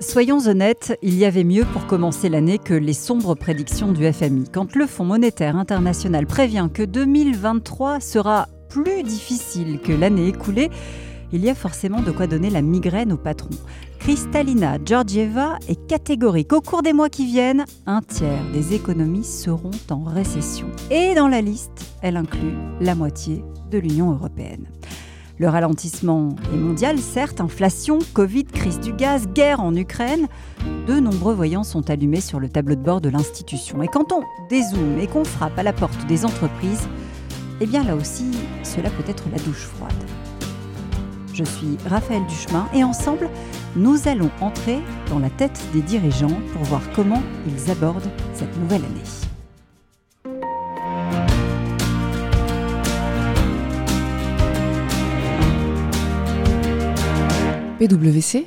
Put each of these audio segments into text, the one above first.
Soyons honnêtes, il y avait mieux pour commencer l'année que les sombres prédictions du FMI. Quand le Fonds monétaire international prévient que 2023 sera plus difficile que l'année écoulée, il y a forcément de quoi donner la migraine aux patrons. Kristalina Georgieva est catégorique. Au cours des mois qui viennent, un tiers des économies seront en récession. Et dans la liste, elle inclut la moitié de l'Union européenne. Le ralentissement est mondial, certes, inflation, Covid, crise du gaz, guerre en Ukraine. De nombreux voyants sont allumés sur le tableau de bord de l'institution. Et quand on dézoome et qu'on frappe à la porte des entreprises, eh bien là aussi, cela peut être la douche froide. Je suis Raphaël Duchemin et ensemble, nous allons entrer dans la tête des dirigeants pour voir comment ils abordent cette nouvelle année. PwC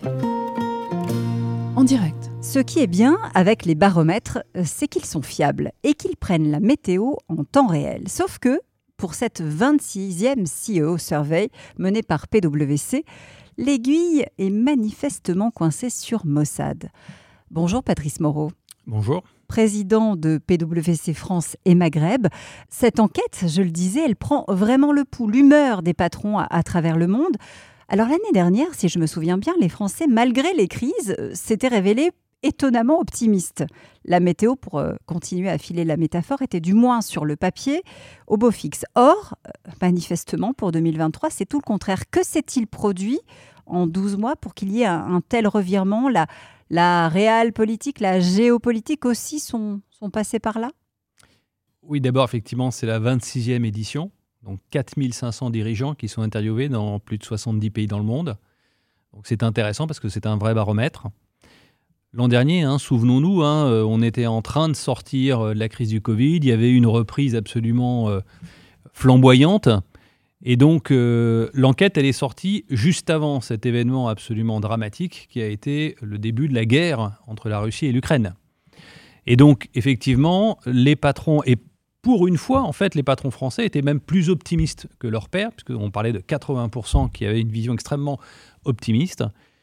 en direct. Ce qui est bien avec les baromètres, c'est qu'ils sont fiables et qu'ils prennent la météo en temps réel. Sauf que, pour cette 26e CEO Survey menée par PwC, l'aiguille est manifestement coincée sur Mossad. Bonjour Patrice Moreau. Bonjour. Président de PwC France et Maghreb. Cette enquête, je le disais, elle prend vraiment le pouls, l'humeur des patrons à travers le monde. Alors l'année dernière, si je me souviens bien, les Français, malgré les crises, s'étaient révélés étonnamment optimistes. La météo, pour continuer à filer la métaphore, était du moins sur le papier au beau fixe. Or, manifestement, pour 2023, c'est tout le contraire. Que s'est-il produit en 12 mois pour qu'il y ait un tel revirement ? La réelle politique, la géopolitique aussi sont passés par là ? Oui, d'abord, effectivement, c'est la 26e édition. Donc 4500 dirigeants qui sont interviewés dans plus de 70 pays dans le monde. Donc c'est intéressant parce que c'est un vrai baromètre. L'an dernier, souvenons-nous, on était en train de sortir de la crise du Covid. Il y avait une reprise absolument flamboyante. Et donc l'enquête, elle est sortie juste avant cet événement absolument dramatique qui a été le début de la guerre entre la Russie et l'Ukraine. Et donc effectivement, les patrons... Pour une fois, en fait, les patrons français étaient même plus optimistes que leurs pairs, puisqu'on parlait de 80% qui avaient une vision extrêmement optimiste.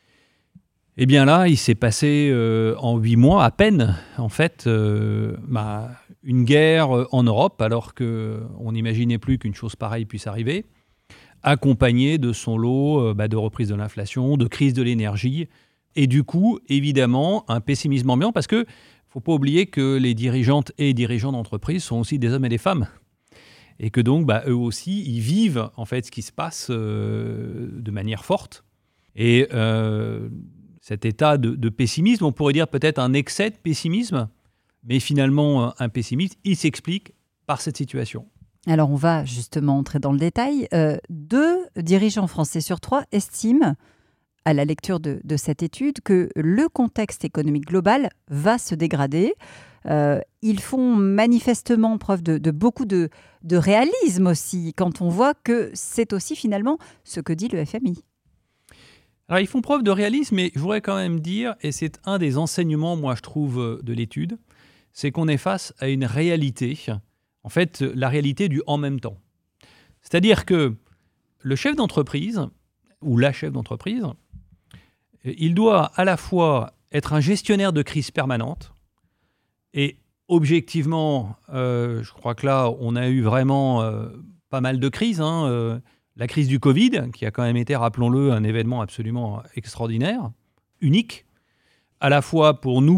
Eh bien là, il s'est passé en 8 mois à peine, en fait, une guerre en Europe, alors qu'on n'imaginait plus qu'une chose pareille puisse arriver, accompagnée de son lot de reprise de l'inflation, de crise de l'énergie, et du coup, évidemment, un pessimisme ambiant, parce que il ne faut pas oublier que les dirigeantes et dirigeants d'entreprise sont aussi des hommes et des femmes. Et que donc, eux aussi, ils vivent en fait ce qui se passe de manière forte. Et cet état de pessimisme, on pourrait dire peut-être un excès de pessimisme, mais finalement, un pessimisme, il s'explique par cette situation. Alors, on va justement entrer dans le détail. 2 dirigeants français sur 3 estiment, à la lecture de cette étude, que le contexte économique global va se dégrader. Ils font manifestement preuve de beaucoup de réalisme aussi, quand on voit que c'est aussi finalement ce que dit le FMI. Alors, ils font preuve de réalisme, mais je voudrais quand même dire, et c'est un des enseignements, moi, je trouve, de l'étude, c'est qu'on est face à une réalité, en fait, la réalité du « en même temps ». C'est-à-dire que le chef d'entreprise, ou la chef d'entreprise, il doit à la fois être un gestionnaire de crise permanente et objectivement, je crois que là, on a eu vraiment pas mal de crises. La crise du Covid, qui a quand même été, rappelons-le, un événement absolument extraordinaire, unique, à la fois pour nous,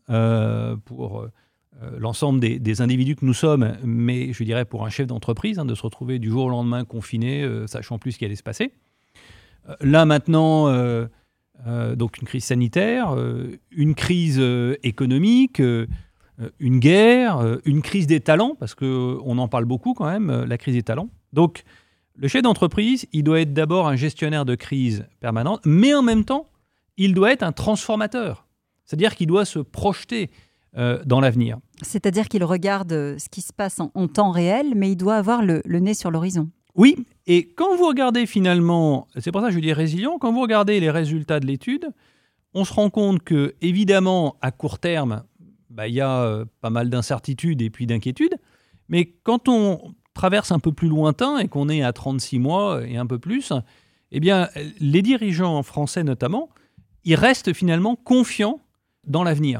pour l'ensemble des individus que nous sommes, mais je dirais pour un chef d'entreprise, de se retrouver du jour au lendemain confiné, sachant plus ce qui allait se passer. Là maintenant... donc une crise sanitaire, une crise économique, une guerre, une crise des talents, parce qu'on en parle beaucoup quand même, la crise des talents. Donc le chef d'entreprise, il doit être d'abord un gestionnaire de crise permanente, mais en même temps, il doit être un transformateur. C'est-à-dire qu'il doit se projeter dans l'avenir. C'est-à-dire qu'il regarde ce qui se passe en temps réel, mais il doit avoir le nez sur l'horizon. Oui, et quand vous regardez finalement, c'est pour ça que je dis résilient, quand vous regardez les résultats de l'étude, on se rend compte que, évidemment, à court terme, il y a pas mal d'incertitudes et puis d'inquiétudes, mais quand on traverse un peu plus lointain et qu'on est à 36 mois et un peu plus, eh bien, les dirigeants français notamment, ils restent finalement confiants dans l'avenir.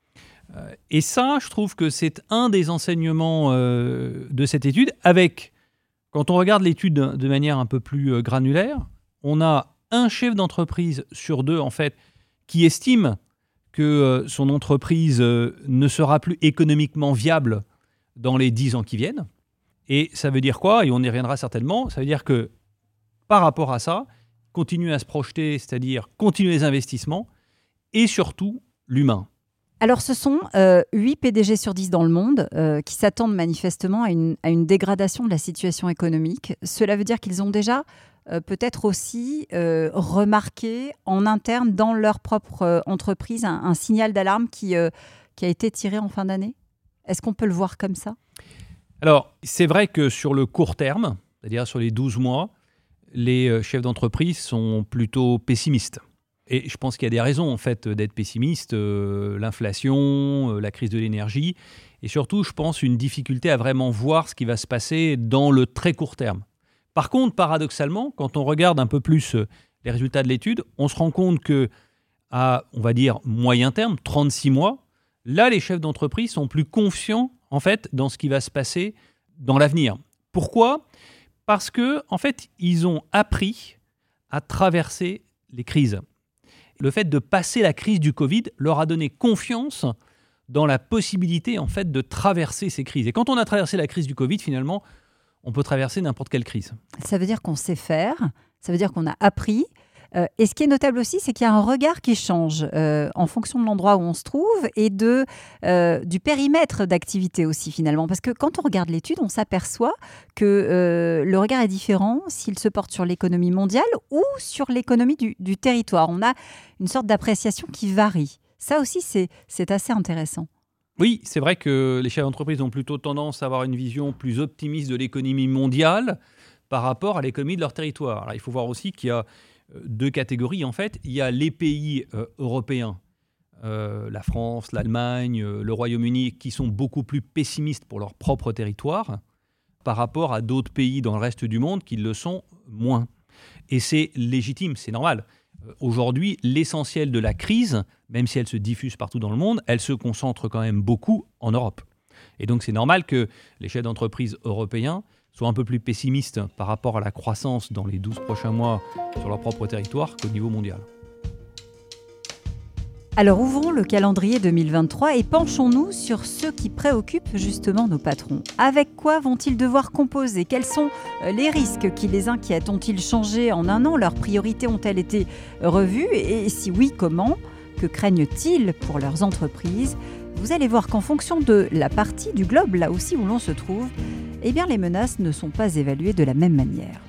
Et ça, je trouve que c'est un des enseignements de cette étude. Quand on regarde l'étude de manière un peu plus granulaire, on a un chef d'entreprise sur 2, en fait, qui estime que son entreprise ne sera plus économiquement viable dans les 10 ans qui viennent. Et ça veut dire quoi ? Et on y reviendra certainement. Ça veut dire que, par rapport à ça, continuer à se projeter, c'est-à-dire continuer les investissements, et surtout l'humain. Alors, ce sont 8 PDG sur 10 dans le monde qui s'attendent manifestement à une dégradation de la situation économique. Cela veut dire qu'ils ont déjà peut-être aussi remarqué en interne, dans leur propre entreprise, un signal d'alarme qui a été tiré en fin d'année ? Est-ce qu'on peut le voir comme ça ? Alors, c'est vrai que sur le court terme, c'est-à-dire sur les 12 mois, les chefs d'entreprise sont plutôt pessimistes. Et je pense qu'il y a des raisons, en fait, d'être pessimiste. L'inflation, la crise de l'énergie, et surtout, je pense, une difficulté à vraiment voir ce qui va se passer dans le très court terme. Par contre, paradoxalement, quand on regarde un peu plus les résultats de l'étude, on se rend compte qu'à, on va dire, moyen terme, 36 mois, là, les chefs d'entreprise sont plus confiants, en fait, dans ce qui va se passer dans l'avenir. Pourquoi ? Parce que, en fait, ils ont appris à traverser les crises. Le fait de passer la crise du Covid leur a donné confiance dans la possibilité, en fait, de traverser ces crises. Et quand on a traversé la crise du Covid, finalement, on peut traverser n'importe quelle crise. Ça veut dire qu'on sait faire, ça veut dire qu'on a appris. Et ce qui est notable aussi, c'est qu'il y a un regard qui change en fonction de l'endroit où on se trouve et du périmètre d'activité aussi, finalement. Parce que quand on regarde l'étude, on s'aperçoit que le regard est différent s'il se porte sur l'économie mondiale ou sur l'économie du territoire. On a une sorte d'appréciation qui varie. Ça aussi, c'est assez intéressant. Oui, c'est vrai que les chefs d'entreprise ont plutôt tendance à avoir une vision plus optimiste de l'économie mondiale par rapport à l'économie de leur territoire. Alors, il faut voir aussi qu'il y a 2 catégories, en fait. Il y a les pays européens, la France, l'Allemagne, le Royaume-Uni, qui sont beaucoup plus pessimistes pour leur propre territoire par rapport à d'autres pays dans le reste du monde qui le sont moins. Et c'est légitime, c'est normal. Aujourd'hui, l'essentiel de la crise, même si elle se diffuse partout dans le monde, elle se concentre quand même beaucoup en Europe. Et donc c'est normal que les chefs d'entreprise européens soient un peu plus pessimistes par rapport à la croissance dans les 12 prochains mois sur leur propre territoire qu'au niveau mondial. Alors ouvrons le calendrier 2023 et penchons-nous sur ceux qui préoccupent justement nos patrons. Avec quoi vont-ils devoir composer ? Quels sont les risques qui les inquiètent ? Ont-ils changé en un an ? Leurs priorités ont-elles été revues ? Et si oui, comment ? Que craignent-ils pour leurs entreprises ? Vous allez voir qu'en fonction de la partie du globe, là aussi où l'on se trouve, eh bien les menaces ne sont pas évaluées de la même manière.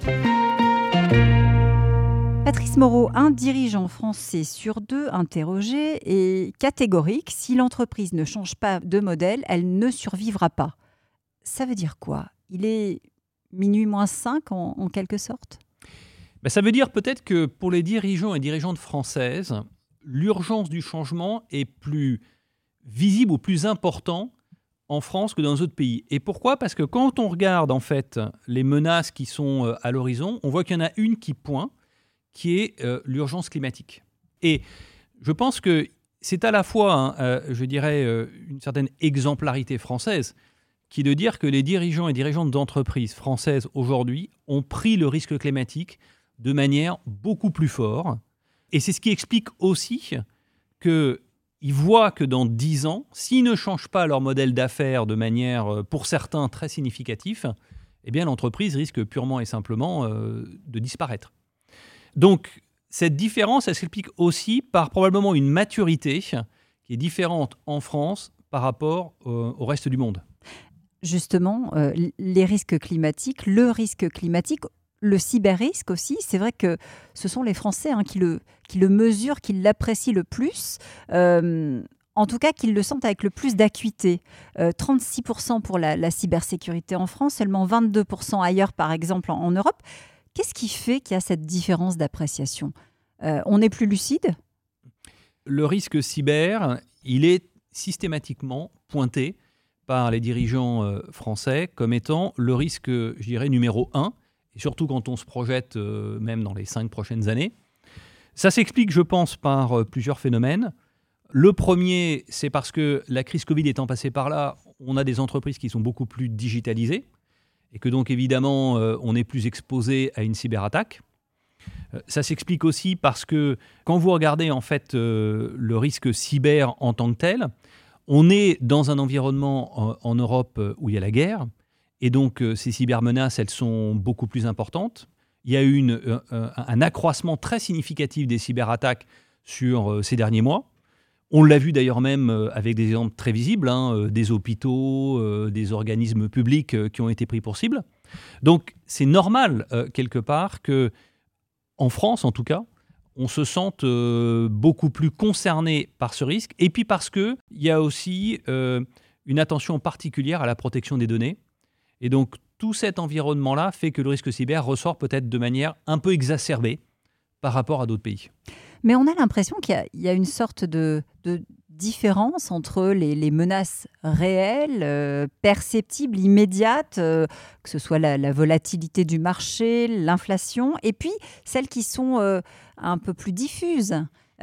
Patrice Moreau, un dirigeant français sur 2 interrogé est catégorique. Si l'entreprise ne change pas de modèle, elle ne survivra pas. Ça veut dire quoi ? Il est minuit moins 5 en quelque sorte ? Ça veut dire peut-être que pour les dirigeants et dirigeantes françaises, l'urgence du changement est plus visible ou plus important en France que dans les autres pays. Et pourquoi ? Parce que quand on regarde en fait les menaces qui sont à l'horizon, on voit qu'il y en a une qui pointe, qui est l'urgence climatique. Et je pense que c'est à la fois, je dirais, une certaine exemplarité française, qui est de dire que les dirigeants et dirigeantes d'entreprises françaises aujourd'hui ont pris le risque climatique de manière beaucoup plus forte. Et c'est ce qui explique aussi qu'ils voient que dans 10 ans, s'ils ne changent pas leur modèle d'affaires de manière, pour certains, très significative, eh bien l'entreprise risque purement et simplement de disparaître. Donc, cette différence, elle s'explique aussi par probablement une maturité qui est différente en France par rapport au reste du monde. Justement, les risques climatiques, le risque climatique, le cyber-risque aussi, c'est vrai que ce sont les Français qui le mesurent, qui l'apprécient le plus, en tout cas qu'ils le sentent avec le plus d'acuité. 36% pour la cybersécurité en France, seulement 22% ailleurs, par exemple en Europe. Qu'est-ce qui fait qu'il y a cette différence d'appréciation ? On est plus lucide ? Le risque cyber, il est systématiquement pointé par les dirigeants français comme étant le risque, je dirais, numéro 1, et surtout quand on se projette même dans les 5 prochaines années. Ça s'explique, je pense, par plusieurs phénomènes. Le premier, c'est parce que la crise Covid étant passée par là, on a des entreprises qui sont beaucoup plus digitalisées et que donc évidemment, on est plus exposé à une cyberattaque. Ça s'explique aussi parce que quand vous regardez en fait le risque cyber en tant que tel, on est dans un environnement en Europe où il y a la guerre et donc ces cybermenaces, elles sont beaucoup plus importantes. Il y a eu un accroissement très significatif des cyberattaques sur ces derniers mois. On l'a vu d'ailleurs même avec des exemples très visibles, des hôpitaux, des organismes publics qui ont été pris pour cible. Donc c'est normal quelque part que en France, en tout cas, on se sente beaucoup plus concerné par ce risque. Et puis parce qu'il y a aussi une attention particulière à la protection des données. Et donc, tout cet environnement-là fait que le risque cyber ressort peut-être de manière un peu exacerbée par rapport à d'autres pays. Mais on a l'impression qu'il y a une sorte de différence entre les menaces réelles, perceptibles, immédiates, que ce soit la volatilité du marché, l'inflation, et puis celles qui sont un peu plus diffuses,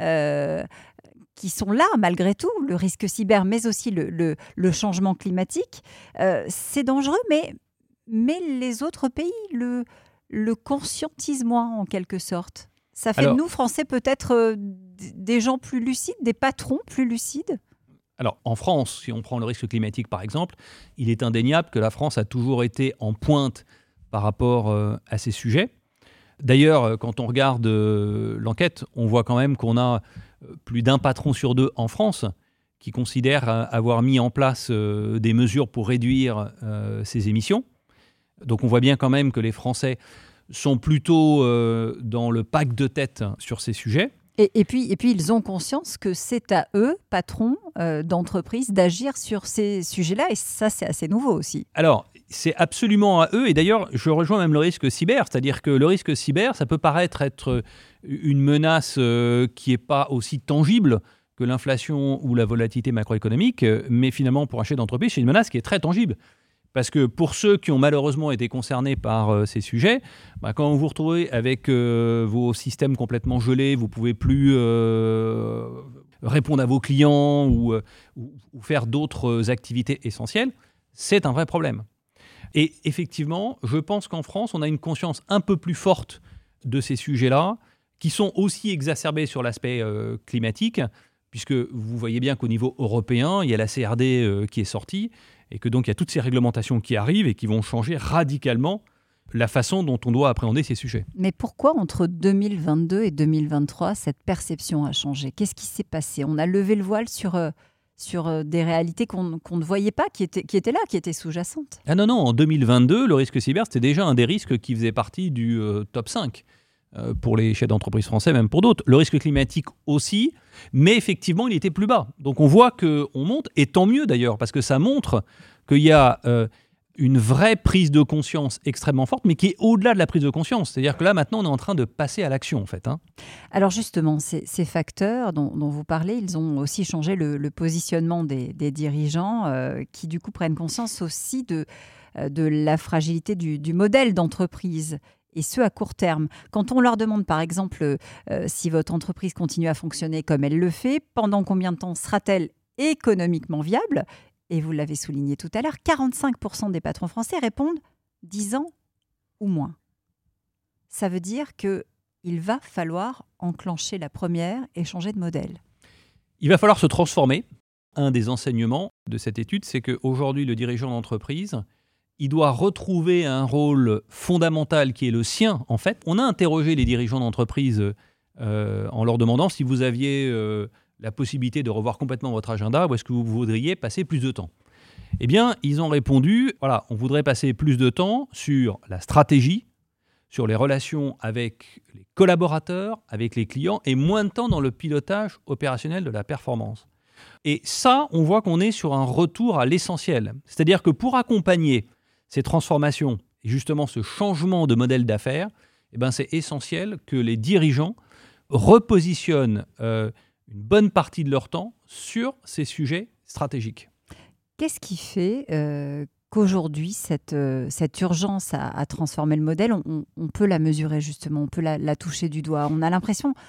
qui sont là malgré tout, le risque cyber, mais aussi le changement climatique. C'est dangereux, mais les autres pays le conscientisent moins en quelque sorte. Ça fait de nous, Français, peut-être des gens plus lucides, des patrons plus lucides? Alors, en France, si on prend le risque climatique, par exemple, il est indéniable que la France a toujours été en pointe par rapport à ces sujets. D'ailleurs, quand on regarde l'enquête, on voit quand même qu'on a plus d'un patron sur deux en France qui considère avoir mis en place des mesures pour réduire ses émissions. Donc, on voit bien quand même que les Français sont plutôt dans le pack de tête sur ces sujets. Et puis, ils ont conscience que c'est à eux, patrons d'entreprise, d'agir sur ces sujets-là. Et ça, c'est assez nouveau aussi. Alors, c'est absolument à eux. Et d'ailleurs, je rejoins même le risque cyber. C'est-à-dire que le risque cyber, ça peut paraître être une menace qui n'est pas aussi tangible que l'inflation ou la volatilité macroéconomique. Mais finalement, pour un chef d'entreprise, c'est une menace qui est très tangible. Parce que pour ceux qui ont malheureusement été concernés par ces sujets, quand vous vous retrouvez avec vos systèmes complètement gelés, vous ne pouvez plus répondre à vos clients ou faire d'autres activités essentielles, c'est un vrai problème. Et effectivement, je pense qu'en France, on a une conscience un peu plus forte de ces sujets-là, qui sont aussi exacerbés sur l'aspect climatique, puisque vous voyez bien qu'au niveau européen, il y a la CRD qui est sortie, et que donc il y a toutes ces réglementations qui arrivent et qui vont changer radicalement la façon dont on doit appréhender ces sujets. Mais pourquoi entre 2022 et 2023, cette perception a changé? Qu'est-ce qui s'est passé? On a levé le voile sur des réalités qu'on ne voyait pas, qui étaient là, qui étaient sous-jacentes. Ah non, en 2022, le risque cyber, c'était déjà un des risques qui faisait partie du top 5 pour les chefs d'entreprise français, même pour d'autres. Le risque climatique aussi, mais effectivement, il était plus bas. Donc on voit qu'on monte, et tant mieux d'ailleurs, parce que ça montre qu'il y a une vraie prise de conscience extrêmement forte, mais qui est au-delà de la prise de conscience. C'est-à-dire que là, maintenant, on est en train de passer à l'action, en fait. Alors justement, ces facteurs dont vous parlez, ils ont aussi changé le positionnement des dirigeants qui, du coup, prennent conscience aussi de la fragilité du modèle d'entreprise. Et ce, à court terme. Quand on leur demande, par exemple, si votre entreprise continue à fonctionner comme elle le fait, pendant combien de temps sera-t-elle économiquement viable? Et vous l'avez souligné tout à l'heure, 45% des patrons français répondent 10 ans ou moins. Ça veut dire qu'il va falloir enclencher la première et changer de modèle. Il va falloir se transformer. Un des enseignements de cette étude, c'est qu'aujourd'hui, le dirigeant d'entreprise, il doit retrouver un rôle fondamental qui est le sien, en fait. On a interrogé les dirigeants d'entreprise en leur demandant si vous aviez la possibilité de revoir complètement votre agenda ou est-ce que vous voudriez passer plus de temps. Eh bien, ils ont répondu, voilà, on voudrait passer plus de temps sur la stratégie, sur les relations avec les collaborateurs, avec les clients et moins de temps dans le pilotage opérationnel de la performance. Et ça, on voit qu'on est sur un retour à l'essentiel. C'est-à-dire que pour accompagner ces transformations et justement ce changement de modèle d'affaires, eh ben c'est essentiel que les dirigeants repositionnent une bonne partie de leur temps sur ces sujets stratégiques. Qu'est-ce qui fait qu'aujourd'hui, cette urgence à transformer le modèle, on peut la mesurer justement, on peut la toucher du doigt? On a l'impression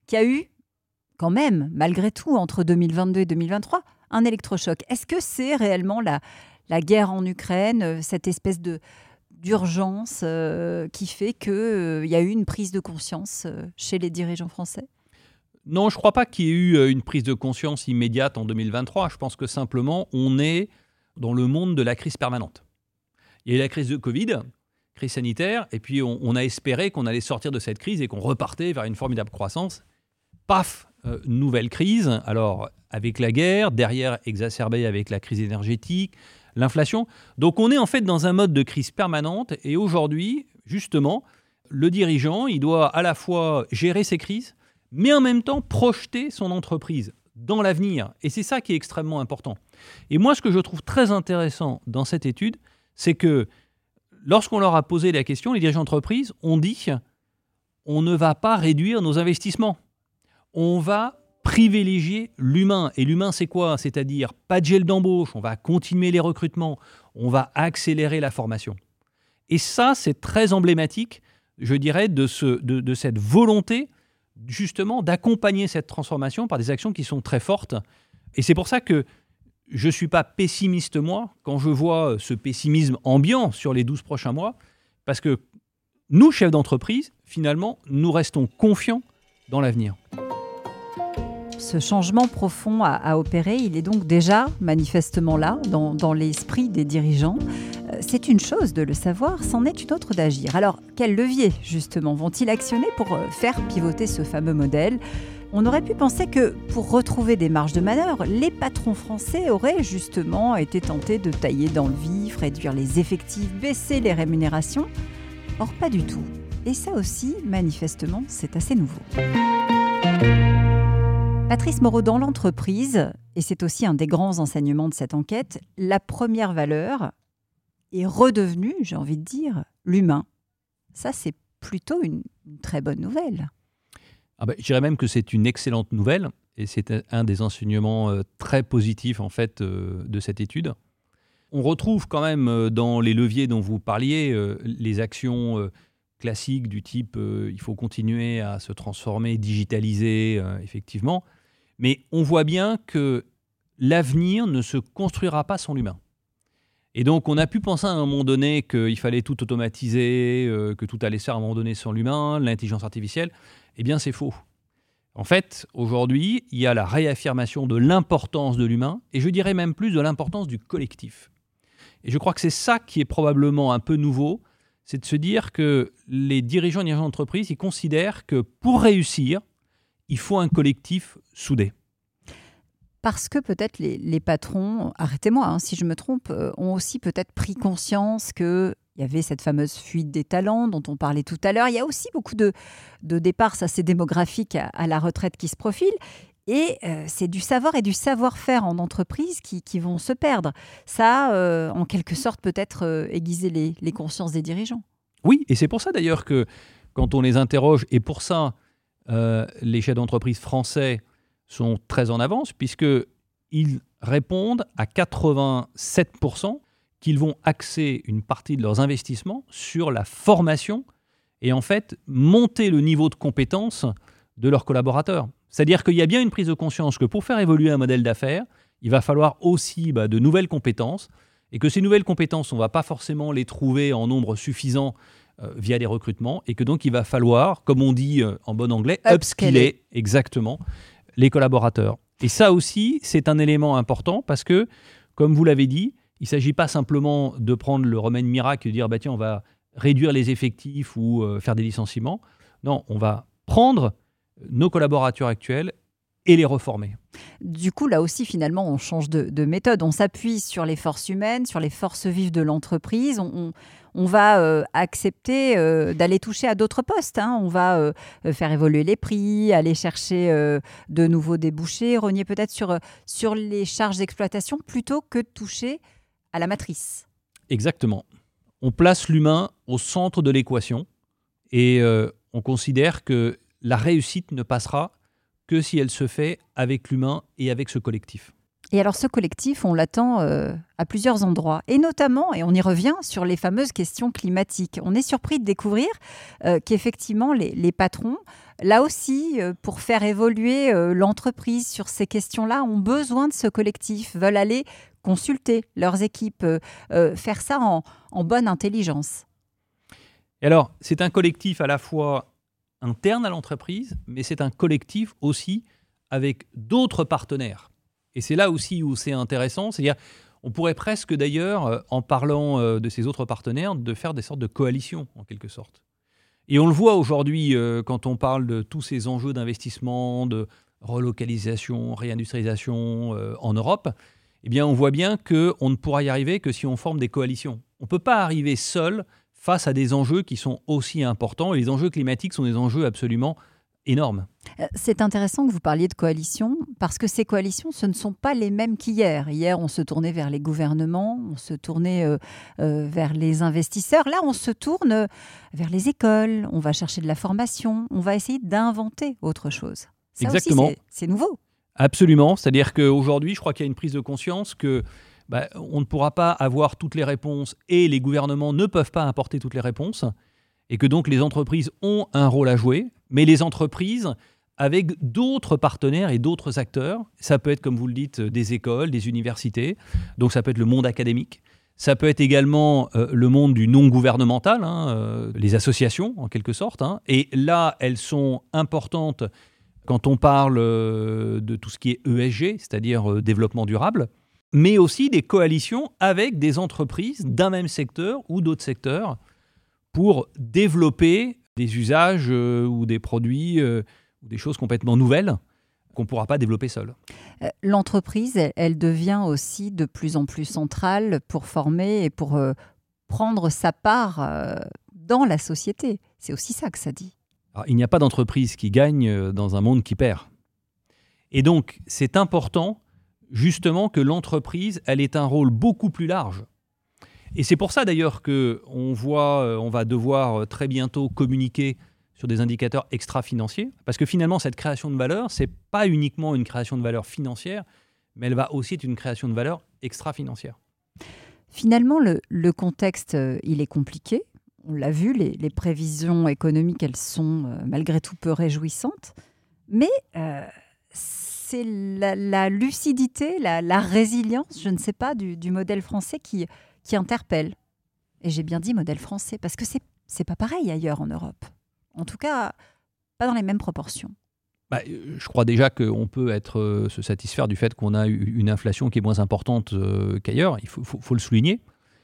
qu'il y a eu quand même, malgré tout, entre 2022 et 2023, un électrochoc. Est-ce que c'est réellement la guerre en Ukraine, cette espèce d'urgence qui fait qu'il y a eu une prise de conscience chez les dirigeants français ? Non, je ne crois pas qu'il y ait eu une prise de conscience immédiate en 2023. Je pense que simplement, on est dans le monde de la crise permanente. Il y a eu la crise de Covid, crise sanitaire, et puis on a espéré qu'on allait sortir de cette crise et qu'on repartait vers une formidable croissance. Paf, nouvelle crise, alors avec la guerre, derrière exacerbée avec la crise énergétique, l'inflation. Donc on est en fait dans un mode de crise permanente, et aujourd'hui, justement, le dirigeant, il doit à la fois gérer ces crises, mais en même temps projeter son entreprise dans l'avenir. Et c'est ça qui est extrêmement important. Et moi, ce que je trouve très intéressant dans cette étude, c'est que lorsqu'on leur a posé la question, les dirigeants d'entreprise ont dit « on ne va pas réduire nos investissements, on va privilégier l'humain ». Et l'humain, c'est quoi ? C'est-à-dire pas de gel d'embauche, on va continuer les recrutements, on va accélérer la formation. Et ça, c'est très emblématique, je dirais, de cette volonté justement d'accompagner cette transformation par des actions qui sont très fortes. Et c'est pour ça que je ne suis pas pessimiste, moi, quand je vois ce pessimisme ambiant sur les 12 prochains mois, parce que nous, chefs d'entreprise, finalement, nous restons confiants dans l'avenir. Ce changement profond à opérer, il est donc déjà manifestement là, dans l'esprit des dirigeants. C'est une chose de le savoir, c'en est une autre d'agir. Alors, quels leviers, justement, vont-ils actionner pour faire pivoter ce fameux modèle ? On aurait pu penser que, pour retrouver des marges de manœuvre, les patrons français auraient justement été tentés de tailler dans le vif, réduire les effectifs, baisser les rémunérations. Or, pas du tout. Et ça aussi, manifestement, c'est assez nouveau. Patrice Moreau, dans l'entreprise, et c'est aussi un des grands enseignements de cette enquête, la première valeur est redevenue, j'ai envie de dire, l'humain. Ça, c'est plutôt une très bonne nouvelle. Je dirais même que c'est une excellente nouvelle, et c'est un des enseignements très positifs en fait, de cette étude. On retrouve quand même dans les leviers dont vous parliez les actions classiques du type il faut continuer à se transformer, digitaliser, effectivement. Mais on voit bien que l'avenir ne se construira pas sans l'humain. Et donc, on a pu penser à un moment donné qu'il fallait tout automatiser, que tout allait se faire à un moment donné sans l'humain, l'intelligence artificielle. Eh bien, c'est faux. En fait, aujourd'hui, il y a la réaffirmation de l'importance de l'humain, et je dirais même plus de l'importance du collectif. Et je crois que c'est ça qui est probablement un peu nouveau, c'est de se dire que les dirigeants et dirigeants d'entreprise, ils considèrent que pour réussir, il faut un collectif soudé. Parce que peut-être les patrons, arrêtez-moi si je me trompe, ont aussi peut-être pris conscience qu'il y avait cette fameuse fuite des talents dont on parlait tout à l'heure. Il y a aussi beaucoup de départs, ça c'est démographique, à la retraite qui se profilent. Et c'est du savoir et du savoir-faire en entreprise qui vont se perdre. Ça a, en quelque sorte, peut-être aiguisé les consciences des dirigeants. Oui, et c'est pour ça d'ailleurs que quand on les interroge, et pour ça, les chefs d'entreprise français sont très en avance, puisqu'ils répondent à 87% qu'ils vont axer une partie de leurs investissements sur la formation et en fait monter le niveau de compétence de leurs collaborateurs. C'est-à-dire qu'il y a bien une prise de conscience que pour faire évoluer un modèle d'affaires, il va falloir aussi de nouvelles compétences, et que ces nouvelles compétences, on ne va pas forcément les trouver en nombre suffisant via des recrutements, et que donc il va falloir, comme on dit en bon anglais, upskiller exactement les collaborateurs. Et ça aussi, c'est un élément important parce que, comme vous l'avez dit, il ne s'agit pas simplement de prendre le remède miracle et de dire tiens, on va réduire les effectifs ou faire des licenciements. Non, on va prendre nos collaborateurs actuels et les reformer. Du coup, là aussi, finalement, on change de méthode. On s'appuie sur les forces humaines, sur les forces vives de l'entreprise. On va accepter d'aller toucher à d'autres postes. On va faire évoluer les prix, aller chercher de nouveaux débouchés, rogner peut-être sur les charges d'exploitation plutôt que de toucher à la matrice. Exactement. On place l'humain au centre de l'équation et on considère que la réussite ne passera que si elle se fait avec l'humain et avec ce collectif. Et alors ce collectif, on l'attend à plusieurs endroits, et notamment, et on y revient, sur les fameuses questions climatiques. On est surpris de découvrir qu'effectivement les patrons, là aussi, pour faire évoluer l'entreprise sur ces questions-là, ont besoin de ce collectif, veulent aller consulter leurs équipes, faire ça en bonne intelligence. Et alors, c'est un collectif à la fois interne à l'entreprise, mais c'est un collectif aussi avec d'autres partenaires. Et c'est là aussi où c'est intéressant, c'est-à-dire on pourrait presque d'ailleurs, en parlant de ces autres partenaires, de faire des sortes de coalitions en quelque sorte. Et on le voit aujourd'hui quand on parle de tous ces enjeux d'investissement, de relocalisation, réindustrialisation en Europe, eh bien on voit bien qu'on ne pourra y arriver que si on forme des coalitions. On ne peut pas arriver seul face à des enjeux qui sont aussi importants. Et les enjeux climatiques sont des enjeux absolument énorme. C'est intéressant que vous parliez de coalitions, parce que ces coalitions, ce ne sont pas les mêmes qu'hier. Hier, on se tournait vers les gouvernements, on se tournait vers les investisseurs. Là, on se tourne vers les écoles, on va chercher de la formation, on va essayer d'inventer autre chose. Ça Exactement. Aussi, c'est nouveau. Absolument. C'est-à-dire qu'aujourd'hui, je crois qu'il y a une prise de conscience que on ne pourra pas avoir toutes les réponses et les gouvernements ne peuvent pas apporter toutes les réponses. Et que donc les entreprises ont un rôle à jouer, mais les entreprises avec d'autres partenaires et d'autres acteurs, ça peut être, comme vous le dites, des écoles, des universités, donc ça peut être le monde académique, ça peut être également le monde du non-gouvernemental, les associations en quelque sorte, et là elles sont importantes quand on parle de tout ce qui est ESG, c'est-à-dire développement durable, mais aussi des coalitions avec des entreprises d'un même secteur ou d'autres secteurs, pour développer des usages ou des produits ou des choses complètement nouvelles qu'on ne pourra pas développer seul. L'entreprise, elle devient aussi de plus en plus centrale pour former et pour prendre sa part dans la société. C'est aussi ça que ça dit. Alors, il n'y a pas d'entreprise qui gagne dans un monde qui perd. Et donc, c'est important justement que l'entreprise, elle ait un rôle beaucoup plus large. Et c'est pour ça d'ailleurs qu'on va devoir très bientôt communiquer sur des indicateurs extra-financiers, parce que finalement cette création de valeur, ce n'est pas uniquement une création de valeur financière, mais elle va aussi être une création de valeur extra-financière. Finalement, le contexte, il est compliqué. On l'a vu, les prévisions économiques, elles sont malgré tout peu réjouissantes, mais c'est la lucidité, la résilience, je ne sais pas, du modèle français qui interpelle. Et j'ai bien dit modèle français, parce que c'est pas pareil ailleurs en Europe. En tout cas, pas dans les mêmes proportions. Je crois déjà qu'on peut se satisfaire du fait qu'on a une inflation qui est moins importante qu'ailleurs. Il faut le souligner.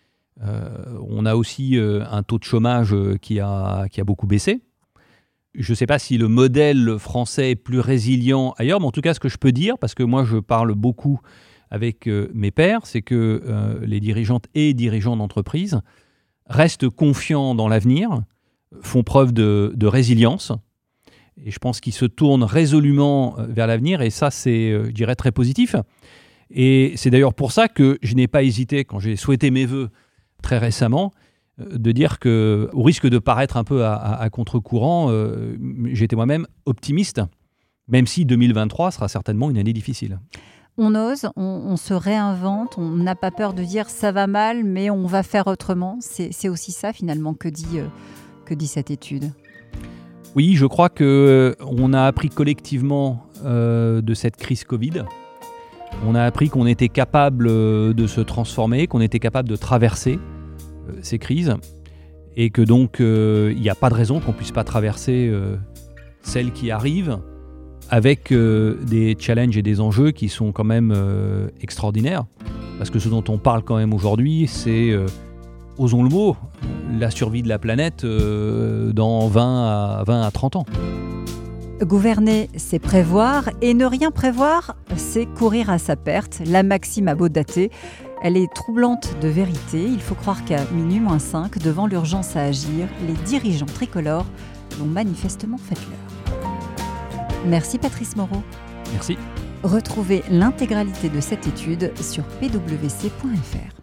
On a aussi un taux de chômage qui a beaucoup baissé. Je ne sais pas si le modèle français est plus résilient ailleurs, mais en tout cas, ce que je peux dire, parce que moi, je parle beaucoup avec mes pairs, c'est que les dirigeantes et dirigeants d'entreprise restent confiants dans l'avenir, font preuve de résilience, et je pense qu'ils se tournent résolument vers l'avenir, et ça, c'est, je dirais, très positif. Et c'est d'ailleurs pour ça que je n'ai pas hésité, quand j'ai souhaité mes vœux très récemment, de dire qu'au risque de paraître un peu à contre-courant, j'étais moi-même optimiste, même si 2023 sera certainement une année difficile. On ose, on se réinvente, on n'a pas peur de dire ça va mal, mais on va faire autrement. C'est aussi ça finalement que dit cette étude. Oui, je crois qu'on a appris collectivement de cette crise Covid. On a appris qu'on était capable de se transformer, qu'on était capable de traverser ces crises, et que donc il n'y a pas de raison qu'on ne puisse pas traverser celles qui arrivent, avec des challenges et des enjeux qui sont quand même extraordinaires. Parce que ce dont on parle quand même aujourd'hui, c'est, osons le mot, la survie de la planète dans 20 à 30 ans. Gouverner, c'est prévoir, et ne rien prévoir, c'est courir à sa perte. La maxime a beau dater, elle est troublante de vérité. Il faut croire qu'à minuit moins 5, devant l'urgence à agir, les dirigeants tricolores l'ont manifestement fait l'heure. Merci Patrice Moreau. Merci. Retrouvez l'intégralité de cette étude sur pwc.fr.